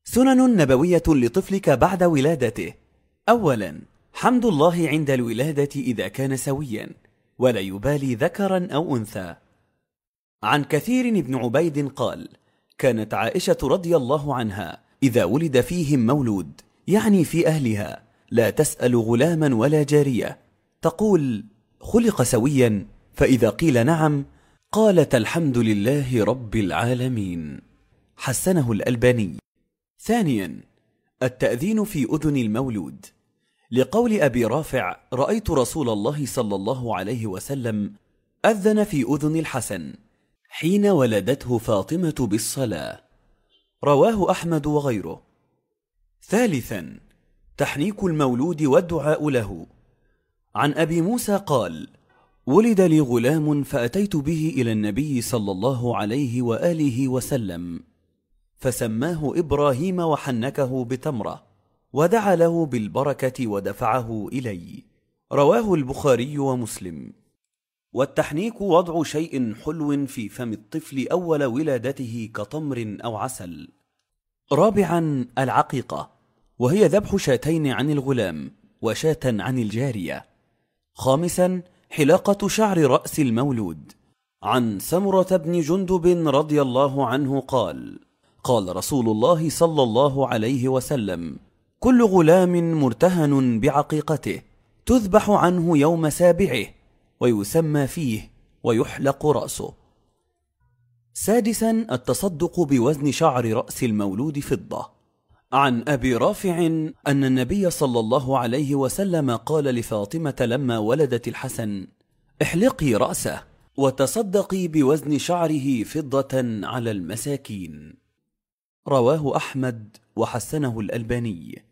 سنن نبوية لطفلك بعد ولادته. أولا، حمد الله عند الولادة إذا كان سويا ولا يبالي ذكرا أو أنثى. عن كثير بن عبيد قال: كانت عائشة رضي الله عنها إذا ولد فيهم مولود، يعني في أهلها، لا تسأل غلاما ولا جارية، تقول: خلق سويا؟ فإذا قيل نعم قالت: الحمد لله رب العالمين. حسنه الألباني. ثانيا، التأذين في أذن المولود، لقول أبي رافع: رأيت رسول الله صلى الله عليه وسلم أذن في أذن الحسن حين ولدته فاطمة بالصلاة. رواه أحمد وغيره. ثالثا، تحنيك المولود والدعاء له. عن أبي موسى قال: ولد لي غلام فأتيت به إلى النبي صلى الله عليه وآله وسلم فسماه إبراهيم وحنكه بتمرة ودعا له بالبركة ودفعه إلي. رواه البخاري ومسلم. والتحنيك وضع شيء حلو في فم الطفل أول ولادته كتمر أو عسل. رابعا، العقيقة، وهي ذبح شاتين عن الغلام وشاة عن الجارية. خامسا، حلاقة شعر رأس المولود. عن سمرة بن جندب رضي الله عنه قال: قال رسول الله صلى الله عليه وسلم: كل غلام مرتهن بعقيقته تذبح عنه يوم سابعه ويسمى فيه ويحلق رأسه. سادسا، التصدق بوزن شعر رأس المولود فضة. عن أبي رافع أن النبي صلى الله عليه وسلم قال لفاطمة لما ولدت الحسن: احلقي رأسه وتصدقي بوزن شعره فضة على المساكين. رواه أحمد وحسنه الألباني.